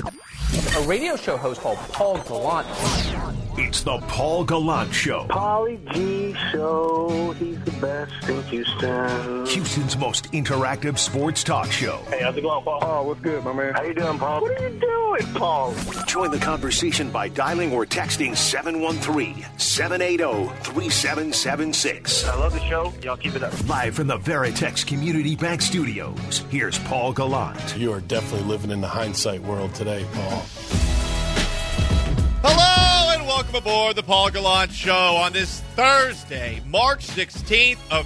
A radio show host called Paul Gallant. It's the Paul Gallant Show. Paulie G Show. He's the best in Houston. Houston's most interactive sports talk show. Hey, how's it going, Paul? Oh, what's good, my man? How you doing, Paul? What are you doing, Paul? Join the conversation by dialing or texting 713-780-3776. I love the show. Y'all keep it up. Live from the Veritex Community Bank Studios, here's Paul Gallant. You are definitely living in the hindsight world today, Paul. Hello and welcome aboard the Paul Gallant Show on this Thursday, March 16th of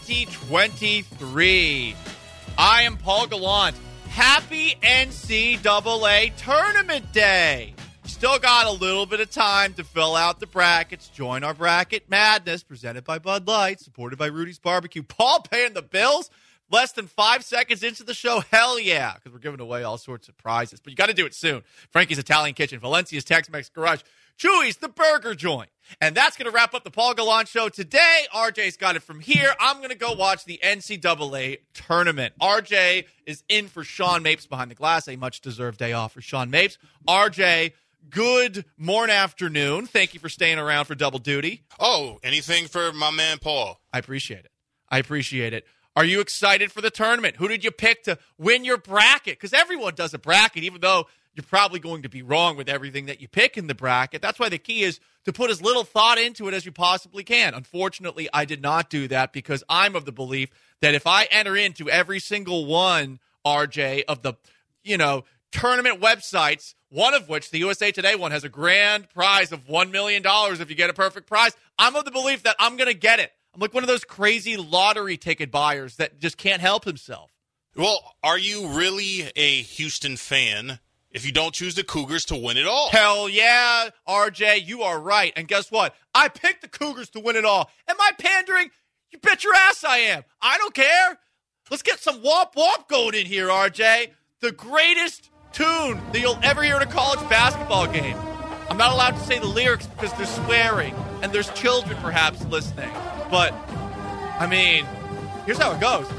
2023. I am Paul Gallant. Happy NCAA Tournament Day. Still got a little bit of time to fill out the brackets. Join our bracket madness presented by Bud Light, supported by Rudy's Barbecue. Paul paying the bills. Less than 5 seconds into the show, hell yeah, because we're giving away all sorts of prizes. But you got to do it soon. Frankie's Italian Kitchen, Valencia's Tex-Mex Garage, Chewy's The Burger Joint. And that's going to wrap up the Paul Gallant Show today. RJ's got it from here. I'm going to go watch the NCAA tournament. RJ is in for Sean Mapes behind the glass, a much-deserved day off for Sean Mapes. RJ, good morning, afternoon. Thank you for staying around for double duty. Oh, anything for my man Paul. I appreciate it. Are you excited for the tournament? Who did you pick to win your bracket? Because everyone does a bracket, even though you're probably going to be wrong with everything that you pick in the bracket. That's why the key is to put as little thought into it as you possibly can. Unfortunately, I did not do that because I'm of the belief that if I enter into every single one, RJ, of the, tournament websites, one of which, the USA Today one, has a grand prize of $1 million if you get a perfect prize, I'm of the belief that I'm going to get it. I'm like one of those crazy lottery ticket buyers that just can't help himself. Well, are you really a Houston fan if you don't choose the Cougars to win it all? Hell yeah, RJ, you are right. And guess what? I picked the Cougars to win it all. Am I pandering? You bet your ass I am. I don't care. Let's get some womp womp going in here, RJ. The greatest tune that you'll ever hear at a college basketball game. I'm not allowed to say the lyrics because they're swearing, and there's children perhaps listening. But, here's how it goes.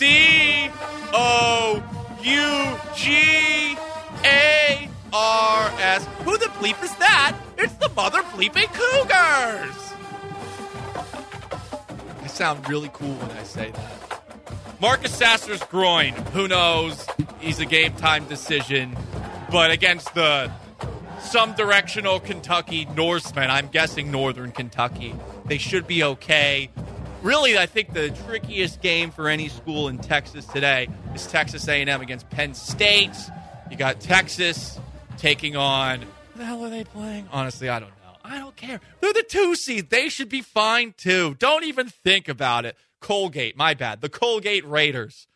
C-O-U-G-A-R-S. Who the bleep is that? It's the mother bleeping Cougars. I sound really cool when I say that. Marcus Sasser's groin. Who knows? He's a game-time decision. But against some directional Kentucky Norsemen, I'm guessing Northern Kentucky, they should be okay. Really, I think the trickiest game for any school in Texas today is Texas A&M against Penn State. You got Texas taking on... Who the hell are they playing? Honestly, I don't know. I don't care. They're the 2 seed. They should be fine, too. Don't even think about it. Colgate, my bad. The Colgate Raiders.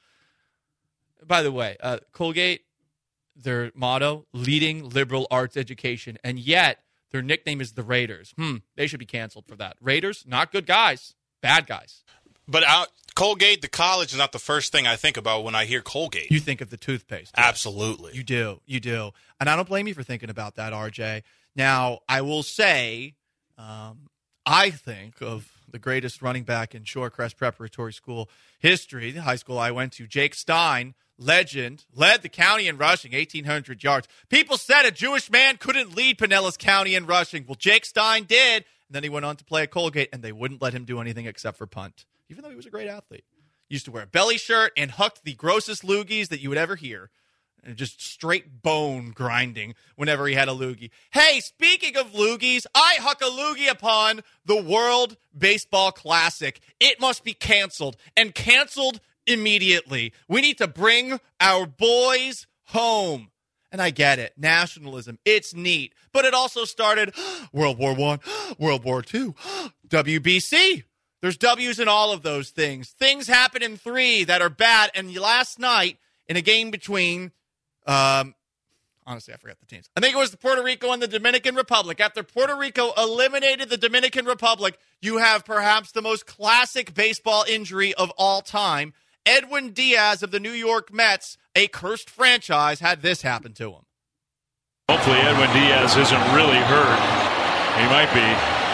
By the way, Colgate, their motto, leading liberal arts education, and yet their nickname is the Raiders. They should be canceled for that. Raiders, not good guys, bad guys. But Colgate, the college, is not the first thing I think about when I hear Colgate. You think of the toothpaste. Absolutely. You do. And I don't blame you for thinking about that, RJ. Now, I will say, I think of the greatest running back in Shorecrest Preparatory School history, the high school I went to, Jake Stein. Legend, led the county in rushing, 1,800 yards. People said a Jewish man couldn't lead Pinellas County in rushing. Well, Jake Stein did, and then he went on to play at Colgate, and they wouldn't let him do anything except for punt, even though he was a great athlete. He used to wear a belly shirt and hucked the grossest loogies that you would ever hear, and just straight bone grinding whenever he had a loogie. Hey, speaking of loogies, I huck a loogie upon the World Baseball Classic. It must be canceled, and canceled immediately. We need to bring our boys home. And I get it. Nationalism. It's neat. But it also started World War I, World War II, WBC. There's W's in all of those things. Things happen in 3 that are bad. And last night, in a game between, honestly, I forgot the teams. I think it was Puerto Rico and the Dominican Republic. After Puerto Rico eliminated the Dominican Republic, you have perhaps the most classic baseball injury of all time. Edwin Diaz of the New York Mets, a cursed franchise, had this happen to him. Hopefully Edwin Diaz isn't really hurt. He might be.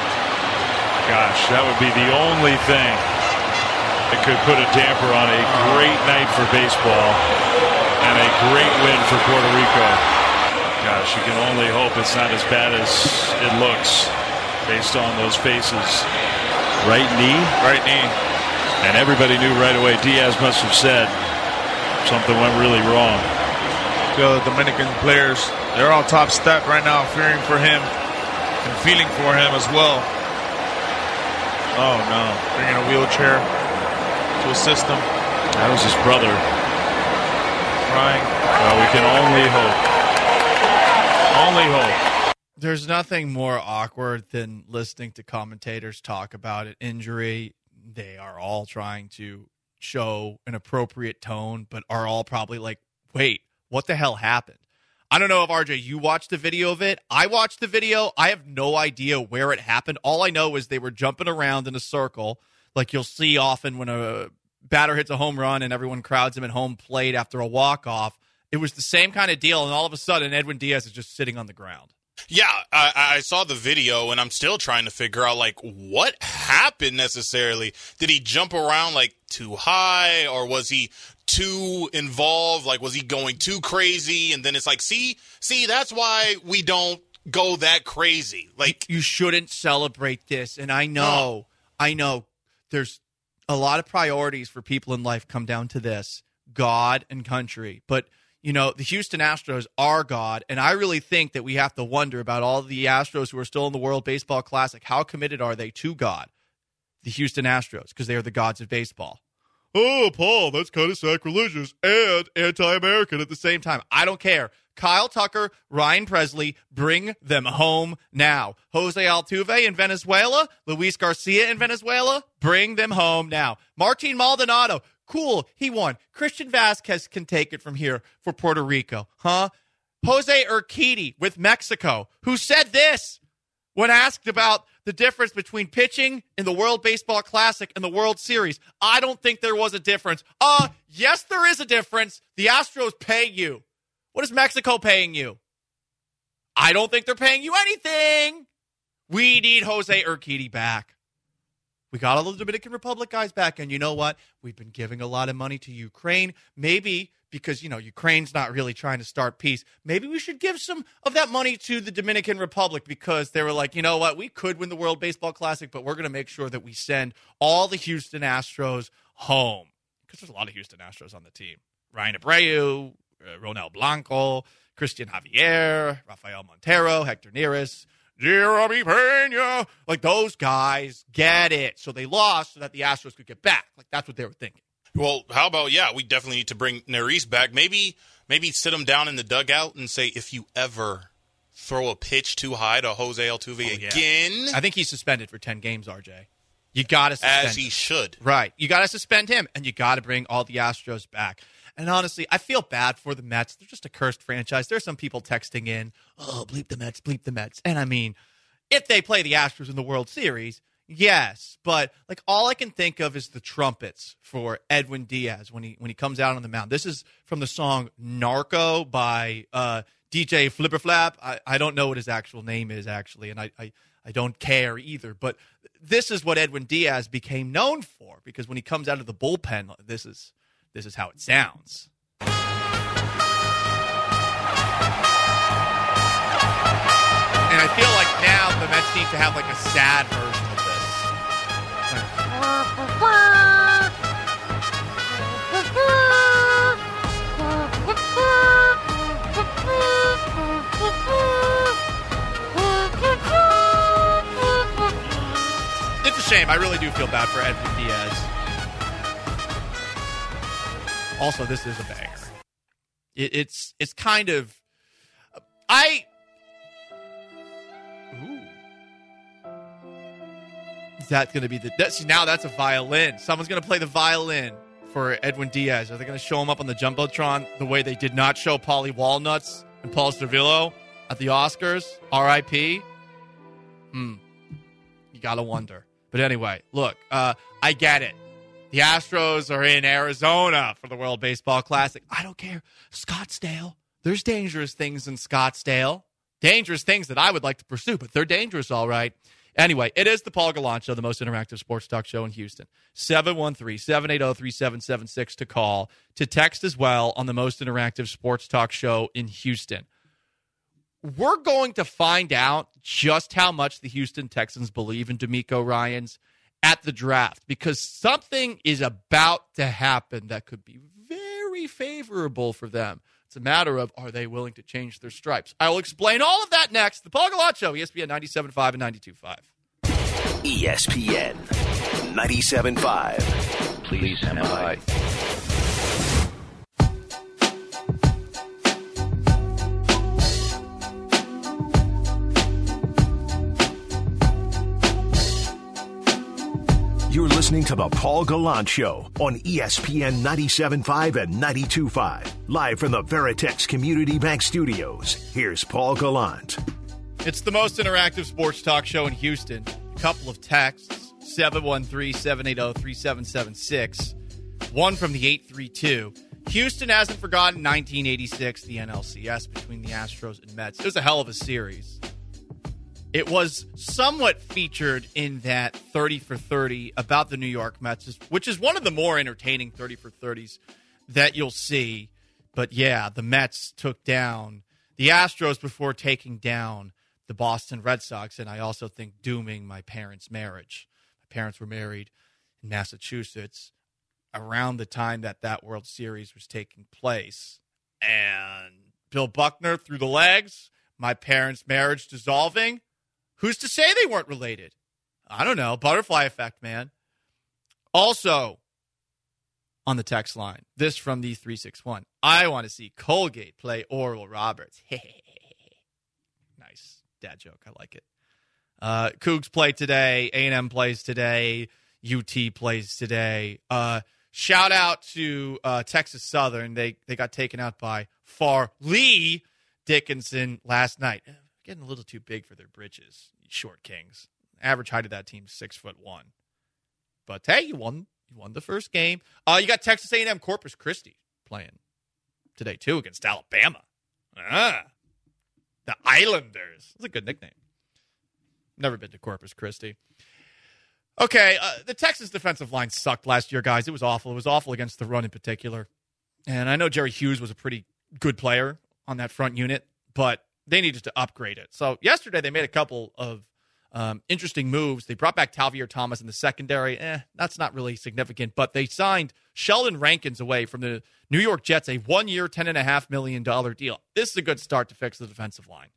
Gosh, that would be the only thing that could put a damper on a great night for baseball and a great win for Puerto Rico. Gosh, you can only hope it's not as bad as it looks based on those faces. Right knee? Right knee. And everybody knew right away. Diaz must have said something went really wrong. The Dominican players, they're all top step right now, fearing for him and feeling for him as well. Oh, no. Bringing a wheelchair to assist him. That was his brother. Crying. Well, we can only hope. Only hope. There's nothing more awkward than listening to commentators talk about an injury. They are all trying to show an appropriate tone, but are all probably like, wait, what the hell happened? I don't know if, RJ, you watched the video of it. I watched the video. I have no idea where it happened. All I know is they were jumping around in a circle, like you'll see often when a batter hits a home run and everyone crowds him at home plate after a walk-off. It was the same kind of deal, and all of a sudden, Edwin Diaz is just sitting on the ground. Yeah, I saw the video, and I'm still trying to figure out, like, what happened necessarily. Did he jump around, like, too high, or was he too involved? Like, was he going too crazy? And then it's like, see, that's why we don't go that crazy. Like, you shouldn't celebrate this, and I know there's a lot of priorities for people in life come down to this, God and country, but you know, the Houston Astros are God, and I really think that we have to wonder about all the Astros who are still in the World Baseball Classic. How committed are they to God, the Houston Astros, because they are the gods of baseball? Oh, Paul, that's kind of sacrilegious and anti-American at the same time. I don't care. Kyle Tucker, Ryan Presley, bring them home now. Jose Altuve in Venezuela, Luis Garcia in Venezuela, bring them home now. Martin Maldonado, cool, he won. Christian Vasquez can take it from here for Puerto Rico, huh? Jose Urquidy with Mexico, who said this when asked about the difference between pitching in the World Baseball Classic and the World Series. I don't think there was a difference. Yes, there is a difference. The Astros pay you. What is Mexico paying you? I don't think they're paying you anything. We need Jose Urquidy back. We got all the Dominican Republic guys back, and you know what? We've been giving a lot of money to Ukraine. Maybe because, you know, Ukraine's not really trying to start peace. Maybe we should give some of that money to the Dominican Republic because they were like, you know what? We could win the World Baseball Classic, but we're going to make sure that we send all the Houston Astros home because there's a lot of Houston Astros on the team. Ryan Abreu, Ronel Blanco, Christian Javier, Rafael Montero, Hector Neris, Jeremy Pena, like those guys get it. So they lost so that the Astros could get back. Like that's what they were thinking. Well, how about, we definitely need to bring Neris back. Maybe sit him down in the dugout and say, if you ever throw a pitch too high to Jose Altuve again. I think he's suspended for 10 games, RJ. You got to suspend As he should. Right. You got to suspend him, and you got to bring all the Astros back. And honestly, I feel bad for the Mets. They're just a cursed franchise. There's some people texting in, oh, bleep the Mets, bleep the Mets. And I mean, if they play the Astros in the World Series, yes. But like all I can think of is the trumpets for Edwin Diaz when he comes out on the mound. This is from the song Narco by DJ Flipper Flap. I don't know what his actual name is, actually, and I don't care either. But this is what Edwin Diaz became known for, because when he comes out of the bullpen, this is how it sounds. And I feel like now the Mets need to have like a sad version of this. It's a shame. I really do feel bad for Edwin Diaz. Also, this is a banger. It's kind of Ooh. Is that going to be now that's a violin. Someone's going to play the violin for Edwin Diaz. Are they going to show him up on the Jumbotron the way they did not show Paulie Walnuts and Paul Servillo at the Oscars? R.I.P. You got to wonder. But anyway, look, I get it. The Astros are in Arizona for the World Baseball Classic. I don't care. Scottsdale. There's dangerous things in Scottsdale. Dangerous things that I would like to pursue, but they're dangerous, all right. Anyway, it is the Paul Gallant Show, the most interactive sports talk show in Houston. 713-780-3776 to call. To text as well on the most interactive sports talk show in Houston. we're going to find out just how much the Houston Texans believe in DeMeco Ryans at the draft, because something is about to happen that could be very favorable for them. It's a matter of, are they willing to change their stripes? I will explain all of that next. The Paul Gallant Show, ESPN 97.5 and 92.5. ESPN 97.5. Please stand by. You're listening to The Paul Gallant Show on ESPN 97.5 and 92.5. Live from the Veritex Community Bank Studios. Here's Paul Gallant. It's the most interactive sports talk show in Houston. A couple of texts, 713-780-3776. One from the 832. Houston hasn't forgotten 1986, the NLCS between the Astros and Mets. It was a hell of a series. It was somewhat featured in that 30 for 30 about the New York Mets, which is one of the more entertaining 30 for 30s that you'll see. But yeah, the Mets took down the Astros before taking down the Boston Red Sox, and I also think dooming my parents' marriage. My parents were married in Massachusetts around the time that World Series was taking place. And Bill Buckner threw the legs, my parents' marriage dissolving. Who's to say they weren't related? I don't know. Butterfly effect, man. Also, on the text line, this from the 361. I want to see Colgate play Oral Roberts. Nice dad joke. I like it. Cougs play today. A&M plays today. UT plays today. Shout out to Texas Southern. They got taken out by Farley Dickinson last night. Getting a little too big for their britches, short kings. Average height of that team is 6'1". But hey, you won the first game. You got Texas A&M Corpus Christi playing today too against Alabama. The Islanders. That's a good nickname. Never been to Corpus Christi. Okay, the Texas defensive line sucked last year, guys. It was awful. It was awful against the run in particular. And I know Jerry Hughes was a pretty good player on that front unit, but they needed to upgrade it. So yesterday they made a couple of interesting moves. They brought back Talvier Thomas in the secondary. That's not really significant, but they signed Sheldon Rankins away from the New York Jets, a 1-year, $10.5 million deal. This is a good start to fix the defensive line.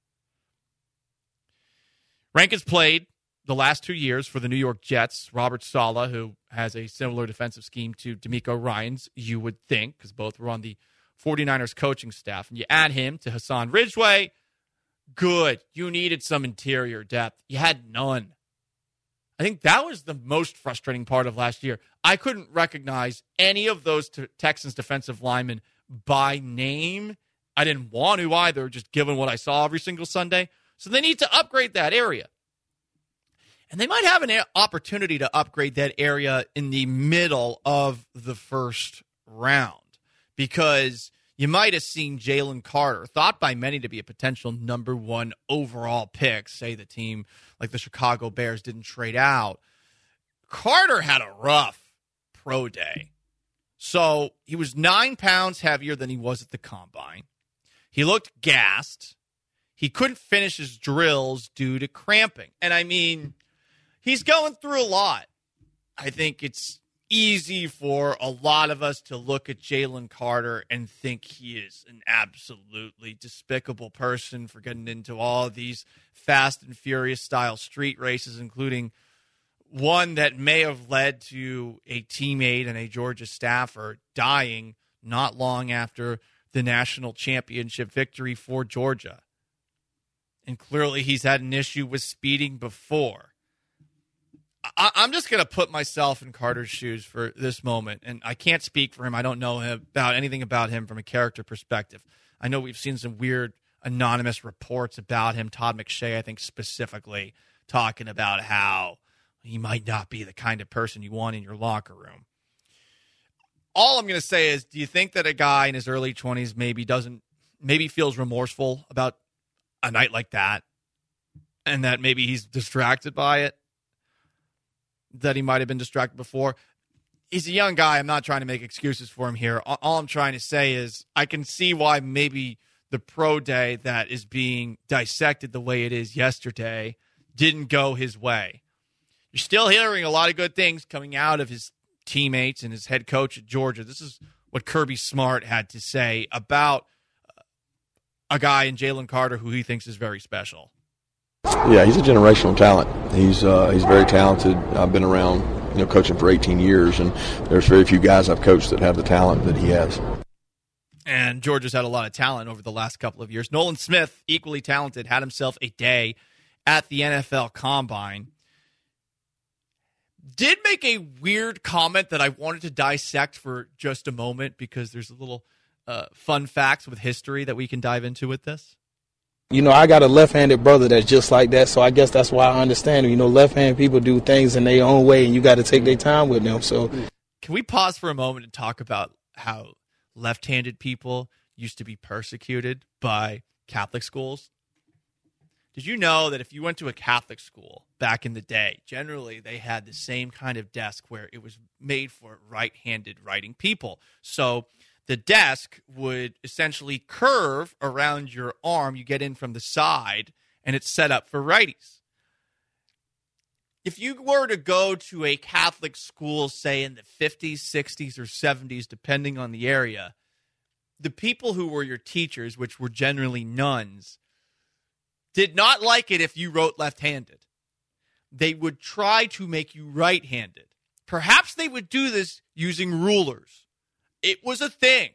Rankins played the last 2 years for the New York Jets. Robert Saleh, who has a similar defensive scheme to DeMeco Ryans, you would think, because both were on the 49ers coaching staff. And you add him to Hassan Ridgeway. Good. You needed some interior depth. You had none. I think that was the most frustrating part of last year. I couldn't recognize any of those Texans defensive linemen by name. I didn't want to either, just given what I saw every single Sunday. So they need to upgrade that area. And they might have an opportunity to upgrade that area in the middle of the first round, because you might have seen Jalen Carter, thought by many to be a potential number 1 overall pick. Say the team like the Chicago Bears didn't trade out. Carter had a rough pro day. So he was 9 pounds heavier than he was at the combine. He looked gassed. He couldn't finish his drills due to cramping. And I mean, he's going through a lot. I think it's easy for a lot of us to look at Jalen Carter and think he is an absolutely despicable person for getting into all of these Fast and Furious style street races, including one that may have led to a teammate and a Georgia staffer dying not long after the national championship victory for Georgia. And clearly he's had an issue with speeding before. I'm just going to put myself in Carter's shoes for this moment, and I can't speak for him. I don't know about anything about him from a character perspective. I know we've seen some weird anonymous reports about him. Todd McShay, I think, specifically talking about how he might not be the kind of person you want in your locker room. All I'm going to say is, do you think that a guy in his early 20s maybe feels remorseful about a night like that, and that maybe he's distracted by it? That he might have been distracted before. He's a young guy. I'm not trying to make excuses for him here. All I'm trying to say is I can see why maybe the pro day that is being dissected the way it is yesterday didn't go his way. You're still hearing a lot of good things coming out of his teammates and his head coach at Georgia. This is what Kirby Smart had to say about a guy in Jalen Carter who he thinks is very special. Yeah, he's a generational talent. He's very talented. I've been around, coaching for 18 years, and there's very few guys I've coached that have the talent that he has. And Georgia's had a lot of talent over the last couple of years. Nolan Smith, equally talented, had himself a day at the NFL Combine. Did make a weird comment that I wanted to dissect for just a moment because there's a little fun facts with history that we can dive into with this. I got a left-handed brother that's just like that, so I guess that's why I understand him. Left-handed people do things in their own way, and you got to take their time with them. So, can we pause for a moment and talk about how left-handed people used to be persecuted by Catholic schools? Did you know that if you went to a Catholic school back in the day, generally they had the same kind of desk where it was made for right-handed writing people? So the desk would essentially curve around your arm. You get in from the side, and it's set up for righties. If you were to go to a Catholic school, say in the 50s, 60s, or 70s, depending on the area, the people who were your teachers, which were generally nuns, did not like it if you wrote left-handed. They would try to make you right-handed. Perhaps they would do this using rulers. It was a thing.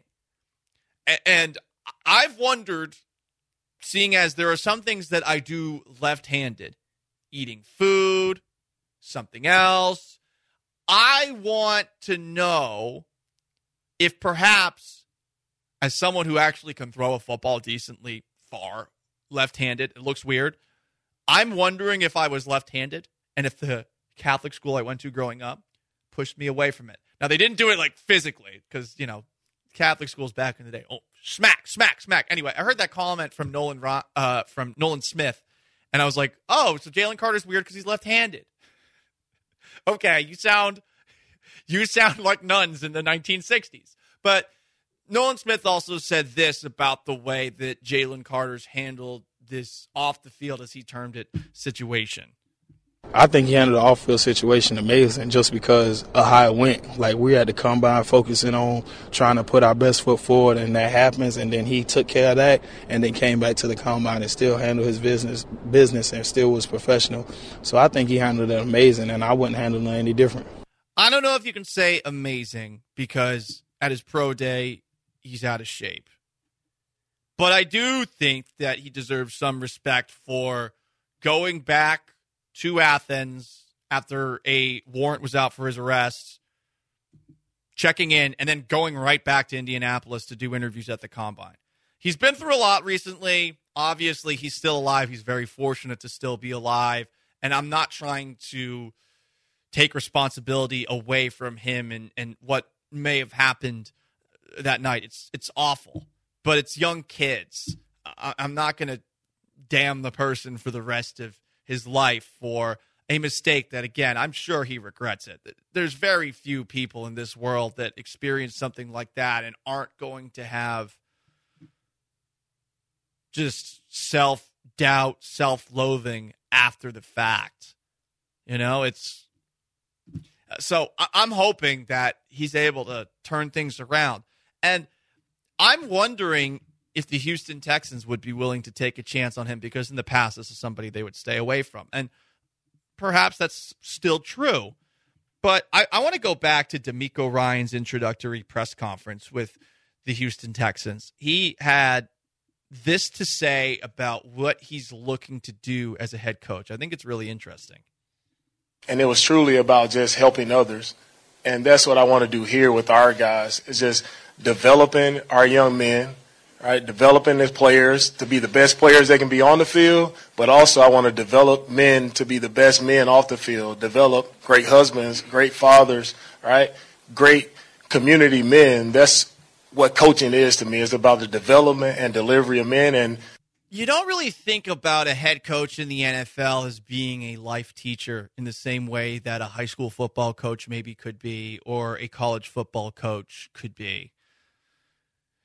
And I've wondered, seeing as there are some things that I do left-handed, eating food, something else, I want to know if perhaps, as someone who actually can throw a football decently far, left-handed, it looks weird. I'm wondering if I was left-handed and if the Catholic school I went to growing up pushed me away from it. Now, they didn't do it like physically because, Catholic schools back in the day, smack, smack, smack. Anyway, I heard that comment from Nolan Smith, and I was like, oh, so Jalen Carter's weird because he's left-handed. Okay, you sound like nuns in the 1960s. But Nolan Smith also said this about the way that Jalen Carter's handled this off the field, as he termed it, situation. I think he handled the off-field situation amazing just because of how it went. Like, we had to combine focusing on trying to put our best foot forward, and that happens, and then he took care of that and then came back to the combine and still handled his business and still was professional. So I think he handled it amazing, and I wouldn't handle it any different. I don't know if you can say amazing because at his pro day, he's out of shape. But I do think that he deserves some respect for going back to Athens after a warrant was out for his arrest, checking in, and then going right back to Indianapolis to do interviews at the Combine. He's been through a lot recently. Obviously, he's still alive. He's very fortunate to still be alive. And I'm not trying to take responsibility away from him and what may have happened that night. It's awful, but it's young kids. I'm not going to damn the person for the rest of his life for a mistake that, again, I'm sure he regrets it. There's very few people in this world that experience something like that and aren't going to have just self-doubt, self-loathing after the fact. It's so I'm hoping that he's able to turn things around. And I'm wondering if the Houston Texans would be willing to take a chance on him, because in the past, this is somebody they would stay away from. And perhaps that's still true. But I want to go back to DeMeco Ryans' introductory press conference with the Houston Texans. He had this to say about what he's looking to do as a head coach. I think it's really interesting. And it was truly about just helping others. And that's what I want to do here with our guys, is just developing our young men, right? Developing the players to be the best players they can be on the field, but also I want to develop men to be the best men off the field, develop great husbands, great fathers, right? Great community men. That's what coaching is to me. It's about the development and delivery of men. And you don't really think about a head coach in the NFL as being a life teacher in the same way that a high school football coach maybe could be, or a college football coach could be.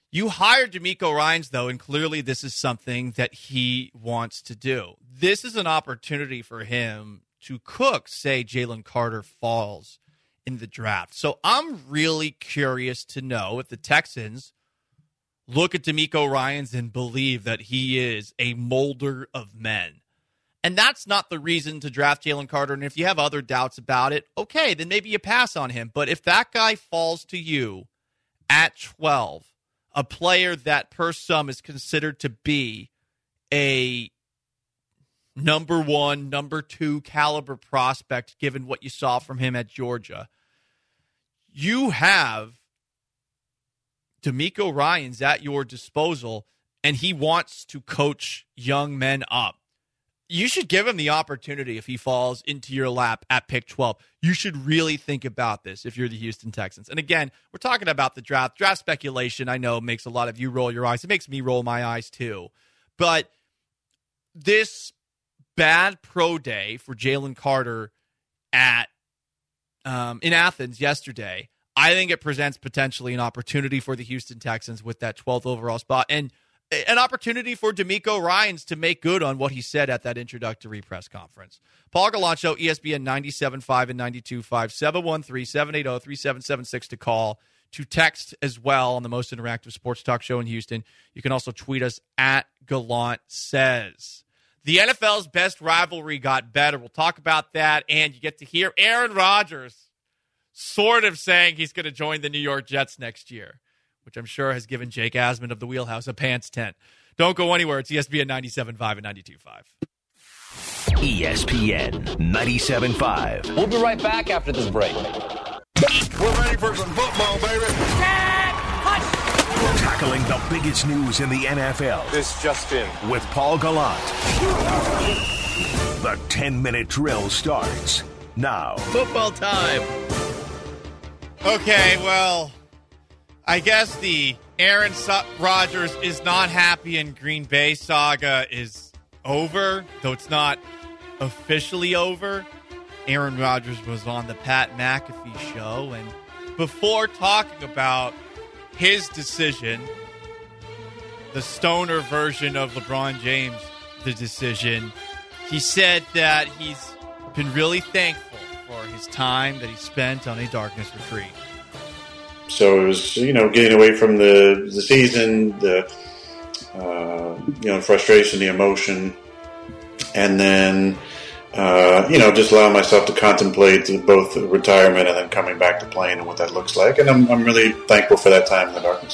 You hired DeMeco Ryans, though, and clearly this is something that he wants to do. This is an opportunity for him to cook, say, Jalen Carter falls in the draft. So I'm really curious to know if the Texans look at DeMeco Ryans and believe that he is a molder of men. And that's not the reason to draft Jalen Carter. And if you have other doubts about it, okay, then maybe you pass on him. But if that guy falls to you at 12, a player that per some is considered to be a number 1, number 2 caliber prospect, given what you saw from him at Georgia, you have DeMeco Ryans at your disposal, and he wants to coach young men up. You should give him the opportunity if he falls into your lap at pick 12. You should really think about this if you're the Houston Texans. And again, we're talking about the draft. Draft speculation, I know, makes a lot of you roll your eyes. It makes me roll my eyes too. But this bad pro day for Jalen Carter at in Athens yesterday, I think it presents potentially an opportunity for the Houston Texans with that 12th overall spot, and an opportunity for DeMeco Ryans to make good on what he said at that introductory press conference. Paul Gallant Show, ESPN 97.5 and 92.5, 713-780-3776 to call, to text as well on the most interactive sports talk show in Houston. You can also tweet us at Gallant Says. The NFL's best rivalry got better. We'll talk about that, and you get to hear Aaron Rodgers sort of saying he's going to join the New York Jets next year, which I'm sure has given Jake Asman of the Wheelhouse a pants tent. Don't go anywhere. It's ESPN 97.5 and 92.5. ESPN 97.5. We'll be right back after this break. We're ready for some football, baby. Tackling the biggest news in the NFL. This just in. With Paul Gallant. The 10-minute drill starts now. Football time. Okay, well, I guess the Aaron Rodgers is not happy in Green Bay saga is over, though it's not officially over. Aaron Rodgers was on the Pat McAfee show, and before talking about his decision, the stoner version of LeBron James, the decision, he said that he's been really thankful for his time that he spent on a darkness retreat. So it was, getting away from the season, the frustration, the emotion, and then just allowing myself to contemplate both retirement and then coming back to playing and what that looks like. And I'm really thankful for that time in the darkness.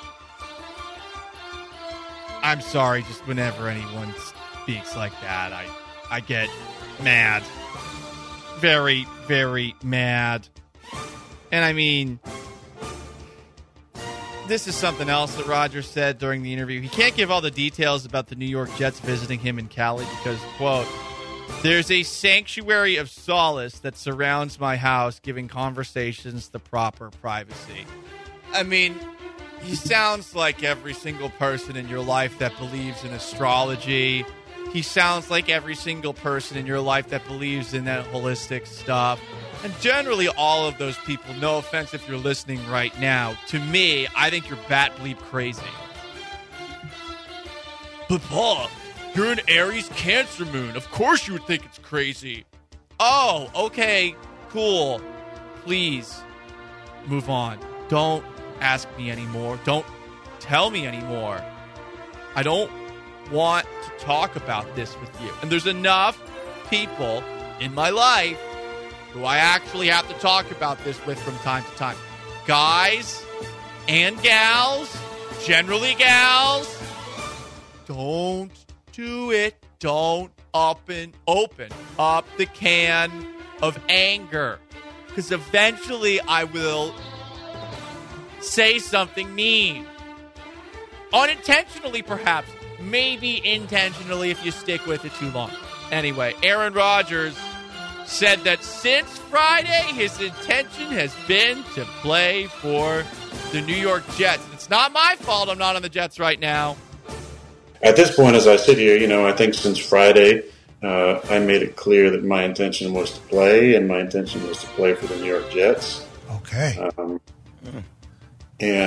I'm sorry, just whenever anyone speaks like that, I get mad. Very, very mad. And I mean, this is something else that Rodgers said during the interview. He can't give all the details about the New York Jets visiting him in Cali because, quote, "There's a sanctuary of solace that surrounds my house, giving conversations the proper privacy." I mean, he sounds like every single person in your life that believes in astrology. He sounds like every single person in your life that believes in that holistic stuff. And generally all of those people, no offense if you're listening right now, to me, I think you're bat bleep crazy. But Paul, you're an Aries Cancer moon. Of course you would think it's crazy. Oh, okay, cool. Please move on. Don't ask me anymore. Don't tell me anymore. I don't want to talk about this with you. And there's enough people in my life who I actually have to talk about this with from time to time. Guys and gals, generally gals, don't do it. Don't open up the can of anger. Because eventually I will say something mean. Unintentionally, perhaps. Maybe intentionally if you stick with it too long. Anyway, Aaron Rodgers said that since Friday, his intention has been to play for the New York Jets. It's not my fault I'm not on the Jets right now. At this point, as I sit here, I think since Friday, I made it clear that my intention was to play, and my intention was to play for the New York Jets. Okay. And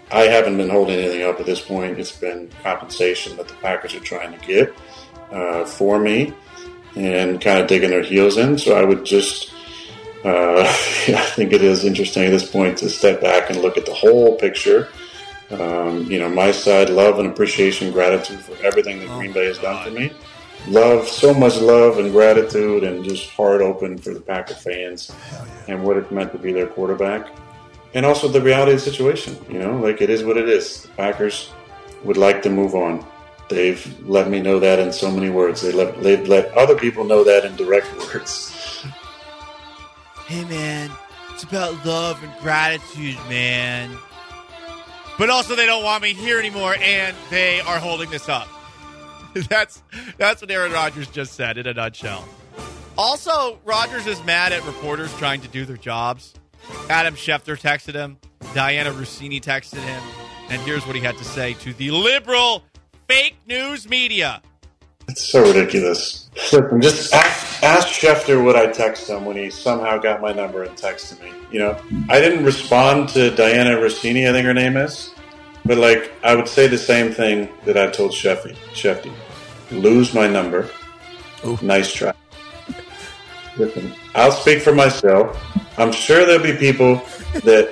I haven't been holding anything up at this point. It's been compensation that the Packers are trying to get for me and kind of digging their heels in. So I would just, I think it is interesting at this point to step back and look at the whole picture. My side, love and appreciation, gratitude for everything that Green Bay has done for me. So much love and gratitude and just heart open for the Packer fans and what it meant to be their quarterback. And also the reality of the situation, it is what it is. The Packers would like to move on. They've let me know that in so many words. They've let other people know that in direct words. Hey, man, it's about love and gratitude, man. But also they don't want me here anymore, and they are holding this up. That's what Aaron Rodgers just said in a nutshell. Also, Rodgers is mad at reporters trying to do their jobs. Adam Schefter texted him. Diana Rossini texted him. And here's what he had to say to the liberal fake news media. It's so ridiculous. Listen, just ask Schefter what I text him when he somehow got my number and texted me. I didn't respond to Diana Rossini, I think her name is. But, I would say the same thing that I told Shefty. Lose my number. Ooh. Nice try. Listen, I'll speak for myself. I'm sure there'll be people that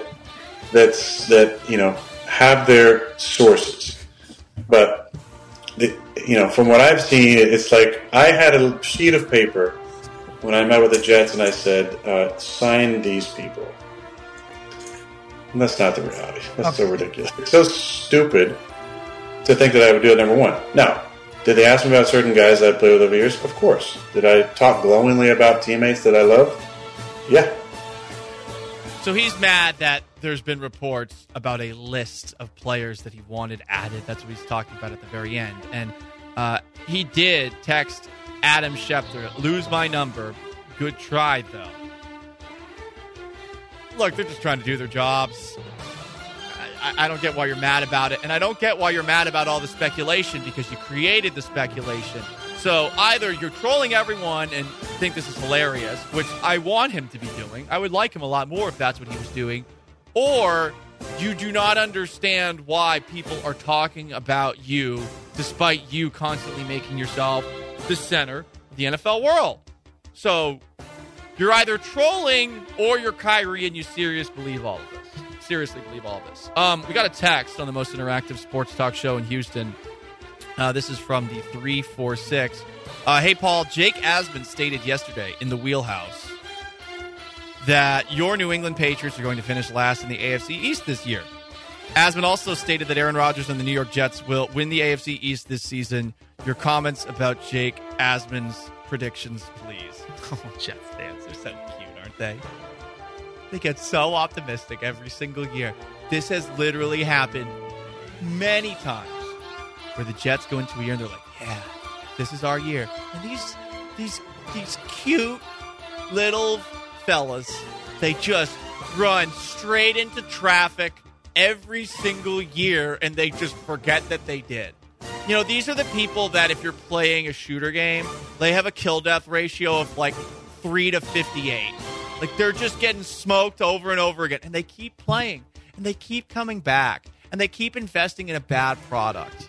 have their sources. But, from what I've seen, it's like I had a sheet of paper when I met with the Jets and I said, sign these people. And that's not the reality. That's so ridiculous. It's so stupid to think that I would do it, number one. Now, did they ask me about certain guys I played with over the years? Of course. Did I talk glowingly about teammates that I love? Yeah. So he's mad that there's been reports about a list of players that he wanted added. That's what he's talking about at the very end. And he did text Adam Schefter, lose my number. Good try, though. Look, they're just trying to do their jobs. I don't get why you're mad about it. And I don't get why you're mad about all the speculation because you created the speculation. So either you're trolling everyone and think this is hilarious, which I want him to be doing. I would like him a lot more if that's what he was doing. Or you do not understand why people are talking about you despite you constantly making yourself the center of the NFL world. So you're either trolling or you're Kyrie and you seriously believe all of this. We got a text on the most interactive sports talk show in Houston. This is from the 346. Hey, Paul, Jake Asman stated yesterday in the Wheelhouse that your New England Patriots are going to finish last in the AFC East this year. Asman also stated that Aaron Rodgers and the New York Jets will win the AFC East this season. Your comments about Jake Asman's predictions, please. Oh, Jets fans, they're so cute, aren't they? They get so optimistic every single year. This has literally happened many times where the Jets go into a year and they're like, yeah, this is our year. And these cute little fellas, they just run straight into traffic every single year and they just forget that they did. These are the people that if you're playing a shooter game, they have a kill-death ratio of 3 to 58. They're just getting smoked over and over again. And they keep playing. And they keep coming back. And they keep investing in a bad product.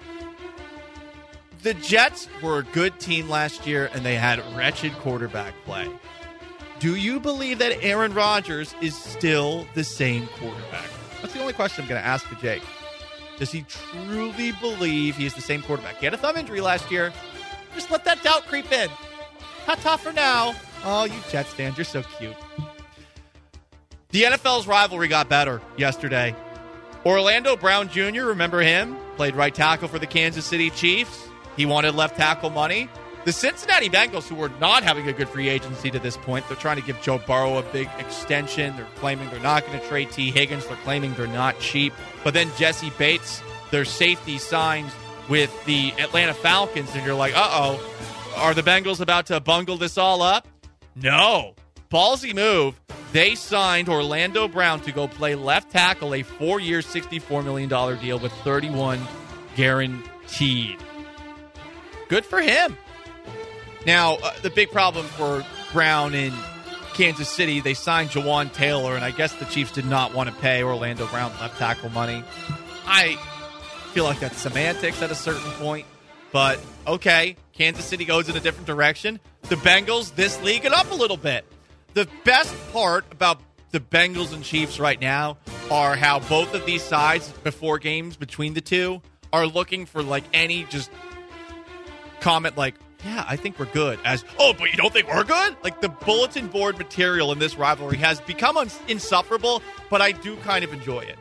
The Jets were a good team last year, and they had wretched quarterback play. Do you believe that Aaron Rodgers is still the same quarterback? That's the only question I'm going to ask for Jake. Does he truly believe he's the same quarterback? He had a thumb injury last year. Just let that doubt creep in. Ta-ta for now. Oh, you Jets fans, you're so cute. The NFL's rivalry got better yesterday. Orlando Brown Jr., remember him? Played right tackle for the Kansas City Chiefs. He wanted left tackle money. The Cincinnati Bengals, who were not having a good free agency to this point, they're trying to give Joe Burrow a big extension. They're claiming they're not going to trade T. Higgins. They're claiming they're not cheap. But then Jesse Bates, their safety, signs with the Atlanta Falcons, and you're like, uh-oh, are the Bengals about to bungle this all up? No. Ballsy move. They signed Orlando Brown to go play left tackle, a 4-year, $64 million deal with 31 guaranteed. Good for him. Now, the big problem for Brown in Kansas City, they signed Jawan Taylor, and I guess the Chiefs did not want to pay Orlando Brown left tackle money. I feel like that's semantics at a certain point. But, okay, Kansas City goes in a different direction. The Bengals, this league it up a little bit. The best part about the Bengals and Chiefs right now are how both of these sides, before games between the two, are looking for, like, any just comment like, yeah, I think we're good. As, oh, but you don't think we're good? Like, the bulletin board material in this rivalry has become insufferable, but I do kind of enjoy it.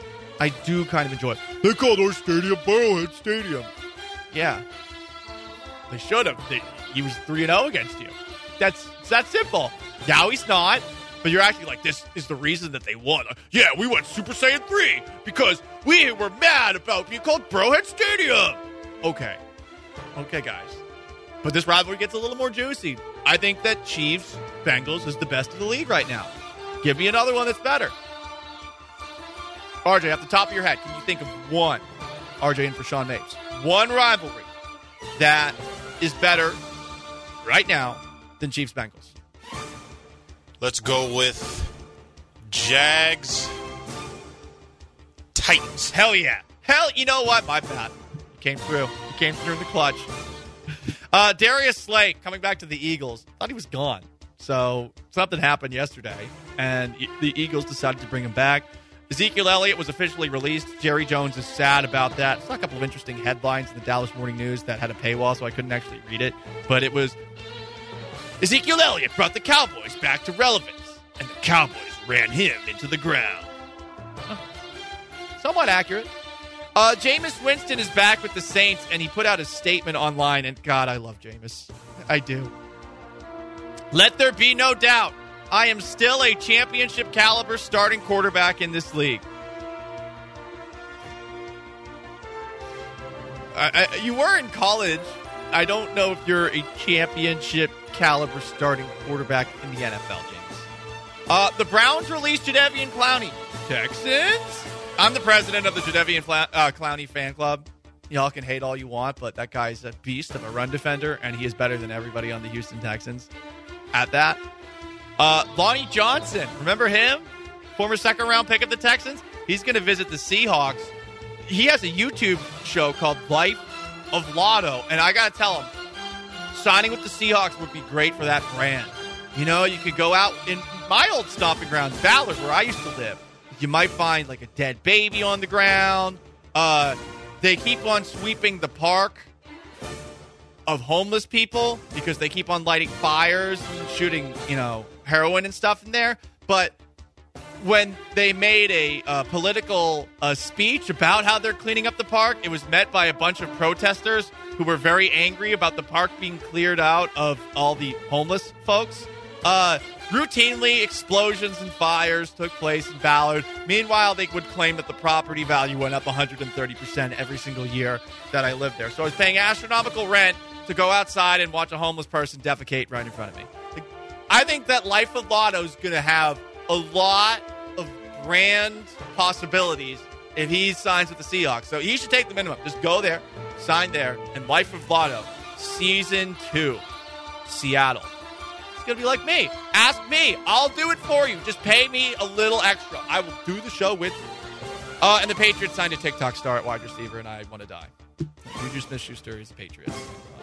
They called our stadium Burrowhead Stadium. Yeah. They should have. He was 3-0 against you. It's that simple. Now he's not, but you're acting like this is the reason that they won. Yeah, we went Super Saiyan 3 because we were mad about being called Burrowhead Stadium. Okay, guys. But this rivalry gets a little more juicy. I think that Chiefs-Bengals is the best of the league right now. Give me another one that's better. RJ, off the top of your head, can you think of one, RJ and for Sean Mapes, one rivalry that is better right now than Chiefs-Bengals? Let's go with Jags-Titans. Hell yeah. You know what? My bad. You came through in the clutch. Darius Slay coming back to the Eagles. Thought he was gone. So something happened yesterday, and the Eagles decided to bring him back. Ezekiel Elliott was officially released. Jerry Jones is sad about that. I saw a couple of interesting headlines in the Dallas Morning News that had a paywall, so I couldn't actually read it. But it was, Ezekiel Elliott brought the Cowboys back to relevance, and the Cowboys ran him into the ground. Somewhat accurate. Jameis Winston is back with the Saints, and he put out a statement online, and God, I love Jameis. I do. Let there be no doubt. I am still a championship caliber starting quarterback in this league. You were in college. I don't know if you're a championship caliber starting quarterback in the NFL, James. The Browns released Jadeveon Clowney. Texans? I'm the president of the Jadeveon Clowney fan club. Y'all can hate all you want, but that guy's a beast of a run defender, and he is better than everybody on the Houston Texans at that. Lonnie Johnson, remember him? Former second-round pick of the Texans. He's going to visit the Seahawks. He has a YouTube show called Life of Lotto, and I got to tell him, signing with the Seahawks would be great for that brand. You know, you could go out in my old stomping ground, Ballard, where I used to live. You might find, like, a dead baby on the ground. They keep on sweeping the park of homeless people because they keep on lighting fires and shooting, heroin and stuff in there. But when they made a political speech about how they're cleaning up the park, it was met by a bunch of protesters who were very angry about the park being cleared out of all the homeless folks. Routinely, explosions and fires took place in Ballard. Meanwhile, they would claim that the property value went up 130% every single year that I lived there. So I was paying astronomical rent to go outside and watch a homeless person defecate right in front of me. I think that Life of Lotto is going to have a lot of brand possibilities if he signs with the Seahawks. So he should take the minimum. Just go there, sign there, and Life of Lotto, Season 2, Seattle. It's going to be like me. Ask me. I'll do it for you. Just pay me a little extra. I will do the show with you. And the Patriots signed a TikTok star at wide receiver, and I want to die. Juju Smith-Schuster is the Patriots.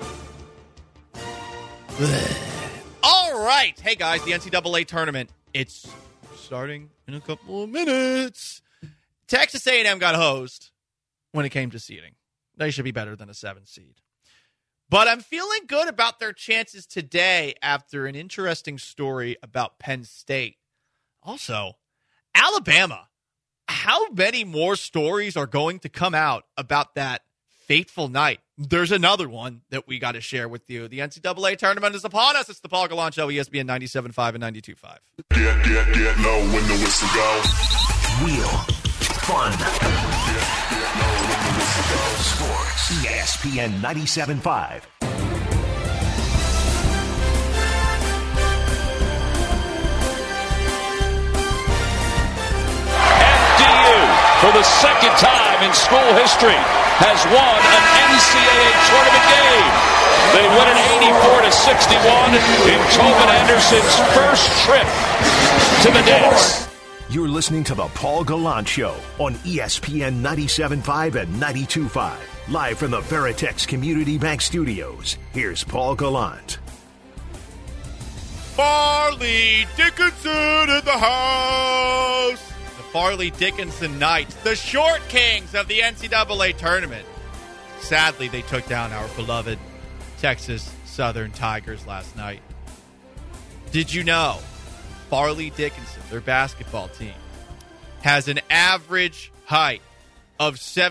All right. Hey, guys, the NCAA tournament. It's starting in a couple of minutes. Texas A&M got hosed when it came to seeding. They should be better than a 7 seed. But I'm feeling good about their chances today after an interesting story about Penn State. Also, Alabama. How many more stories are going to come out about that fateful night? There's another one that we got to share with you. The NCAA tournament is upon us. It's the Paul Gallant Show, ESPN 97.5 and 92.5. Get low when the whistle goes. Real fun. Get low when the whistle goes. Sports. ESPN 97.5. For the second time in school history, has won an NCAA tournament game. They win it to 61 in Tobin Anderson's first trip to the dance. You're listening to the Paul Gallant Show on ESPN 97.5 and 92.5. Live from the Veritex Community Bank Studios, here's Paul Gallant. Farley Dickinson in the house. The Farley Dickinson Knights, the short kings of the NCAA tournament. Sadly, they took down our beloved Texas Southern Tigers last night. Did you know Farley Dickinson, their basketball team, has an average height of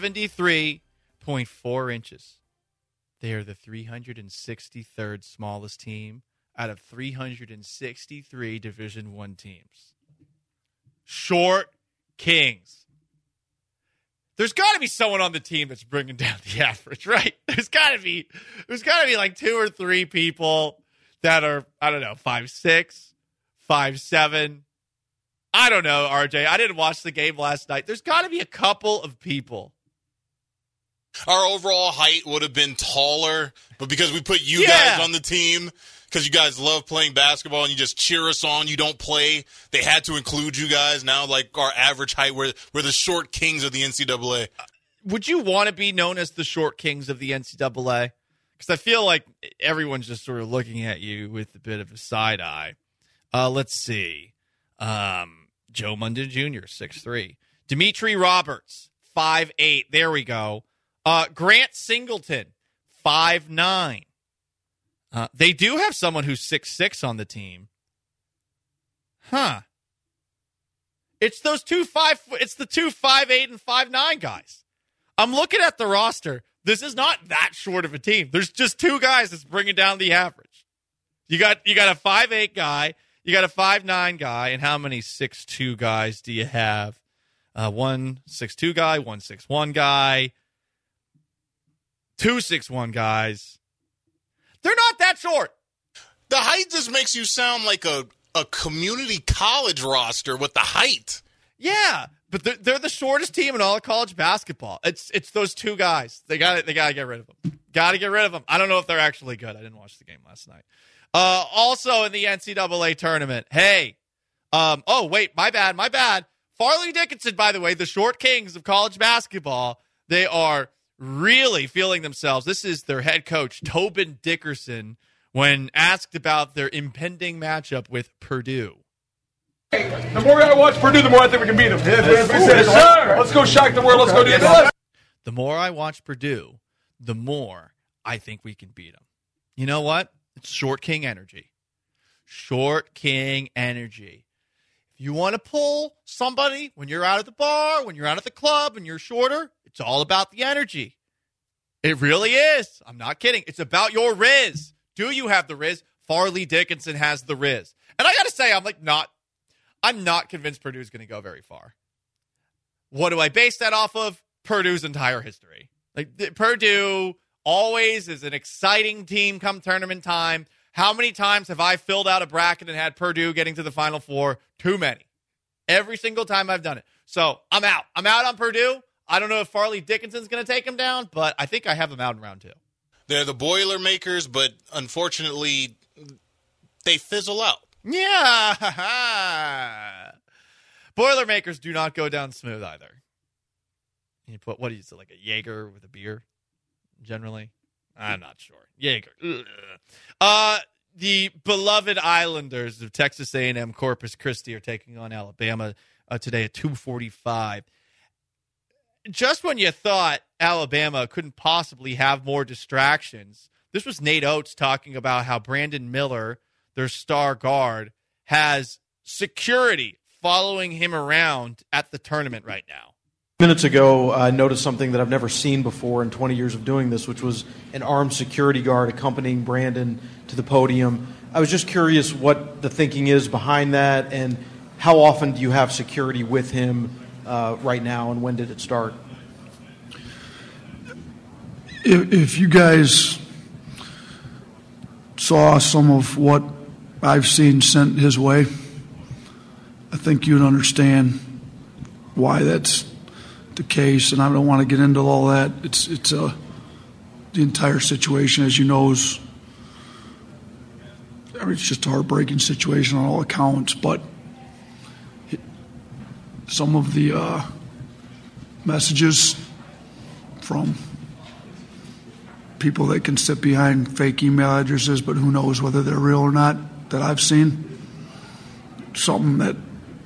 73.4 inches? They are the 363rd smallest team out of 363 Division I teams. Short kings. There's got to be someone on the team that's bringing down the average, right? There's got to be like 2 or 3 people that are, I don't know, 5'6", 5'7". I don't know, RJ. I didn't watch the game last night. There's got to be a couple of people. Our overall height would have been taller, but because we put you guys on the team, because you guys love playing basketball and you just cheer us on, you don't play, they had to include you guys. Now, like, our average height, we're the short kings of the NCAA. Would you want to be known as the short kings of the NCAA? Because I feel like everyone's just sort of looking at you with a bit of a side eye. Let's see. Joe Munden Jr., 6'3". Dimitri Roberts, 5'8". There we go. Grant Singleton, 5'9". They do have someone who's 6'6" on the team. Huh. It's the two 5'8" and 5'9" guys. I'm looking at the roster. This is not that short of a team. There's just 2 guys that's bringing down the average. You got a 5'8" guy, you got a 5'9" guy, and how many 6'2" guys do you have? One 6'2" guy, one 6'1" guy, 2 6'1" guys. They're not that short. The height just makes you sound like a community college roster with the height. Yeah, but they're the shortest team in all of college basketball. It's those 2 guys. They got to get rid of them. Got to get rid of them. I don't know if they're actually good. I didn't watch the game last night. Also in the NCAA tournament, hey, wait, my bad. Farley Dickinson, by the way, the short kings of college basketball, they are really feeling themselves. This is their head coach, Tobin Dickerson, when asked about their impending matchup with Purdue. The more I watch Purdue, the more I think we can beat them. Yes, sir. Let's go shock the world. Let's go do this. The more I watch Purdue, the more I think we can beat them. You know what? It's short king energy. Short king energy. If you want to pull somebody when you're out at the bar, when you're out at the club, and you're shorter, it's all about the energy. It really is. I'm not kidding. It's about your Riz. Do you have the Riz? Farley Dickinson has the Riz. And I got to say, I'm not convinced Purdue's going to go very far. What do I base that off of? Purdue's entire history. Like, Purdue always is an exciting team come tournament time. How many times have I filled out a bracket and had Purdue getting to the Final Four? Too many. Every single time I've done it. So I'm out. I'm out on Purdue. I don't know if Farley Dickinson's going to take him down, but I think I have him out in round 2. They're the Boilermakers, but unfortunately, they fizzle out. Yeah. Boilermakers do not go down smooth either. You put, what is it, like a Jaeger with a beer, generally? I'm not sure. Jaeger. The beloved Islanders of Texas A&M Corpus Christi are taking on Alabama today at 2:45. Just when you thought Alabama couldn't possibly have more distractions, this was Nate Oates talking about how Brandon Miller, their star guard, has security following him around at the tournament right now. Minutes ago, I noticed something that I've never seen before in 20 years of doing this, which was an armed security guard accompanying Brandon to the podium. I was just curious what the thinking is behind that, and how often do you have security with him right now, and when did it start? If you guys saw some of what I've seen sent his way, I think you'd understand why that's the case, and I don't want to get into all that. It's the entire situation, as you know, is it's just a heartbreaking situation on all accounts, but some of the messages from people that can sit behind fake email addresses, but who knows whether they're real or not, that I've seen, something that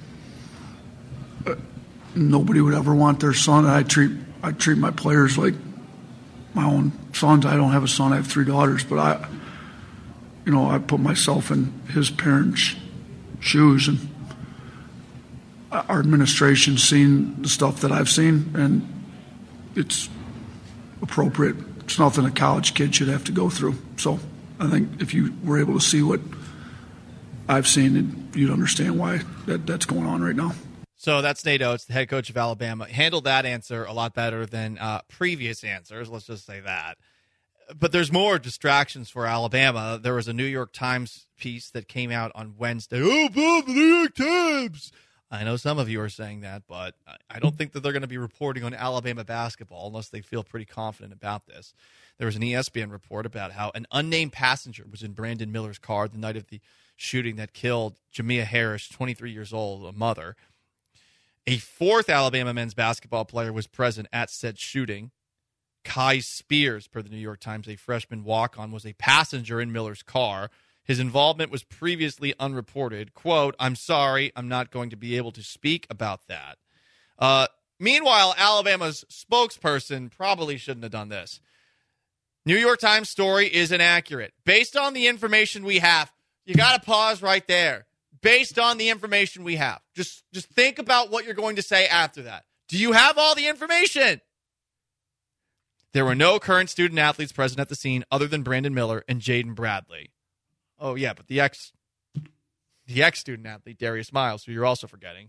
nobody would ever want their son. And I treat my players like my own sons. I don't have a son. I have 3 daughters, but I put myself in his parents' shoes, and our administration's seen the stuff that I've seen, and it's appropriate. It's nothing a college kid should have to go through. So I think if you were able to see what I've seen, you'd understand why that's going on right now. So that's Nate Oates, the head coach of Alabama. Handled that answer a lot better than previous answers, let's just say that. But there's more distractions for Alabama. There was a New York Times piece that came out on Wednesday. Oh, Bob, the New York Times! I know some of you are saying that, but I don't think that they're going to be reporting on Alabama basketball unless they feel pretty confident about this. There was an ESPN report about how an unnamed passenger was in Brandon Miller's car the night of the shooting that killed Jamia Harris, 23 years old, a mother. A 4th Alabama men's basketball player was present at said shooting. Kai Spears, per the New York Times, a freshman walk-on, was a passenger in Miller's car. His involvement was previously unreported. Quote, "I'm sorry, I'm not going to be able to speak about that." Meanwhile, Alabama's spokesperson probably shouldn't have done this. New York Times story is inaccurate. Based on the information we have, you got to pause right there. Based on the information we have. Just think about what you're going to say after that. Do you have all the information? There were no current student-athletes present at the scene other than Brandon Miller and Jaden Bradley. Oh, yeah, but the ex-student-athlete, Darius Miles, who you're also forgetting,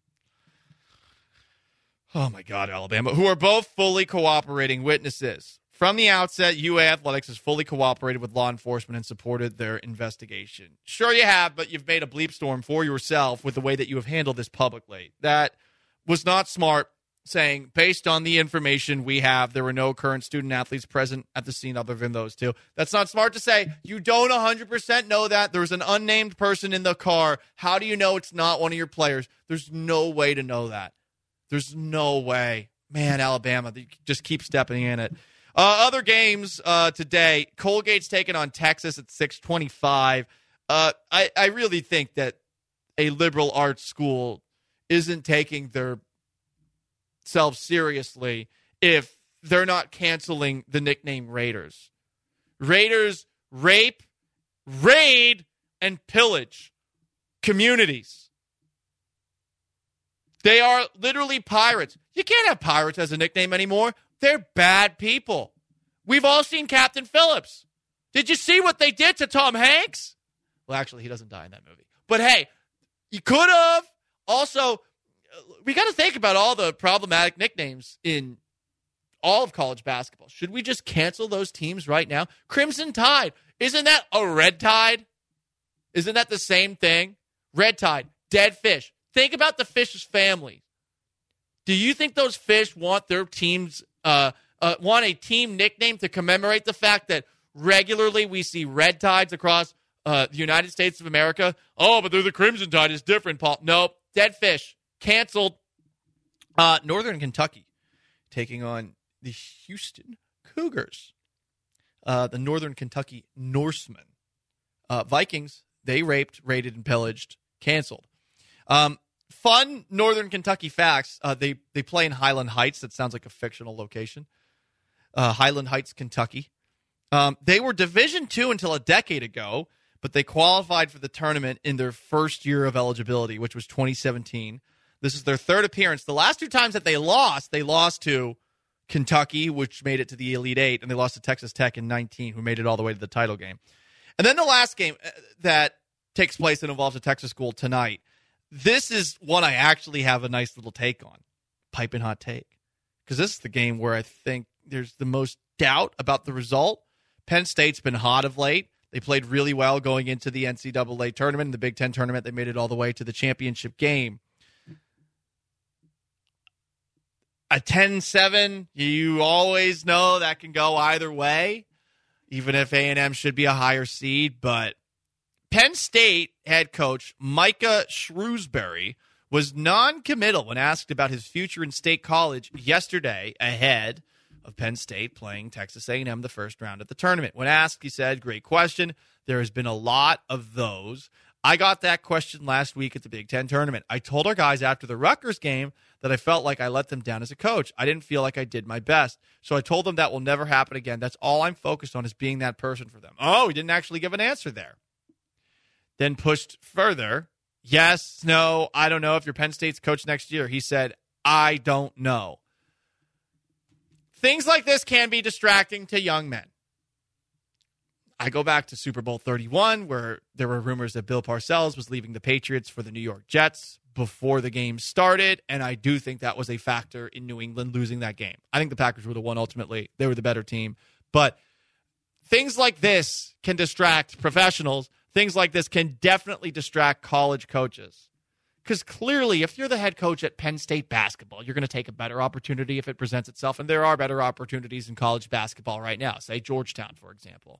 oh, my God, Alabama, who are both fully cooperating witnesses. From the outset, UA Athletics has fully cooperated with law enforcement and supported their investigation. Sure you have, but you've made a bleep storm for yourself with the way that you have handled this publicly. That was not smart, saying, based on the information we have, there were no current student-athletes present at the scene other than those 2. That's not smart to say. You don't 100% know that. There's an unnamed person in the car. How do you know it's not one of your players? There's no way to know that. There's no way. Man, Alabama, they just keep stepping in it. Other games today, Colgate's taking on Texas at 6:25. I really think that a liberal arts school isn't taking their self seriously if they're not canceling the nickname Raiders. Raiders rape, raid, and pillage communities. They are literally pirates. You can't have pirates as a nickname anymore. They're bad people. We've all seen Captain Phillips. Did you see what they did to Tom Hanks? Well, actually, he doesn't die in that movie. But hey, you could have. Also, we got to think about all the problematic nicknames in all of college basketball. Should we just cancel those teams right now? Crimson Tide. Isn't that a red tide? Isn't that the same thing? Red tide. Dead fish. Think about the fish's family. Do you think those fish want their teams, want a team nickname to commemorate the fact that regularly we see red tides across the United States of America? Oh, but they're the Crimson Tide. It's different, Paul. Nope. Dead fish. Canceled. Northern Kentucky taking on the Houston Cougars. The Northern Kentucky Norsemen. Vikings, they raped, raided, and pillaged. Canceled. Fun Northern Kentucky facts. They play in Highland Heights. That sounds like a fictional location. Highland Heights, Kentucky. They were Division II until a decade ago, but they qualified for the tournament in their first year of eligibility, which was 2017. This is their 3rd appearance. The last 2 times that they lost to Kentucky, which made it to the Elite Eight, and they lost to Texas Tech in 19, who made it all the way to the title game. And then the last game that takes place that involves a Texas school tonight. This is one I actually have a nice little take on. Piping hot take. Because this is the game where I think there's the most doubt about the result. Penn State's been hot of late. They played really well going into the NCAA tournament. In the Big Ten tournament, they made it all the way to the championship game. A 10-7, you always know that can go either way, even if A&M should be a higher seed. But Penn State head coach Micah Shrewsbury was non-committal when asked about his future in State College yesterday ahead of Penn State playing Texas A&M the first round of the tournament. When asked, he said, "Great question. There has been a lot of those. I got that question last week at the Big Ten tournament. I told our guys after the Rutgers game that I felt like I let them down as a coach. I didn't feel like I did my best. So I told them that will never happen again. That's all I'm focused on is being that person for them." Oh, he didn't actually give an answer there. Then pushed further. Yes, no, I don't know if you're Penn State's coach next year. He said, "I don't know." Things like this can be distracting to young men. I go back to Super Bowl 31, where there were rumors that Bill Parcells was leaving the Patriots for the New York Jets before the game started, and I do think that was a factor in New England losing that game. I think the Packers would have won ultimately. They were the better team. But things like this can distract professionals. Things like this can definitely distract college coaches. Because clearly, if you're the head coach at Penn State basketball, you're going to take a better opportunity if it presents itself. And there are better opportunities in college basketball right now. Say Georgetown, for example,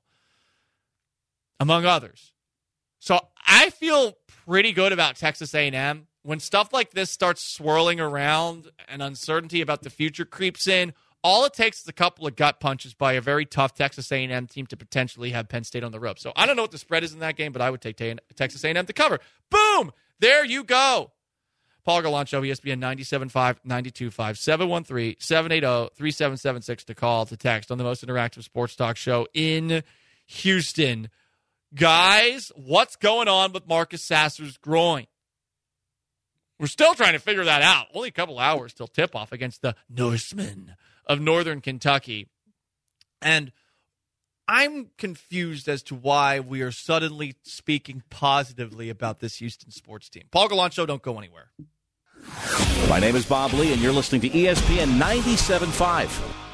among others. So I feel pretty good about Texas A&M. When stuff like this starts swirling around and uncertainty about the future creeps in, all it takes is a couple of gut punches by a very tough Texas A&M team to potentially have Penn State on the rope. So I don't know what the spread is in that game, but I would take Texas A&M to cover. Boom! There you go. Paul Gallant Show, ESPN 97.5, 92.5, 713-780-3776 to call, to text on the most interactive sports talk show in Houston. Guys, what's going on with Marcus Sasser's groin? We're still trying to figure that out. Only a couple hours till tip-off against the Norsemen of Northern Kentucky. And I'm confused as to why we are suddenly speaking positively about this Houston sports team. Paul Gallant Show, don't go anywhere. My name is Bob Lee, and you're listening to ESPN 97.5.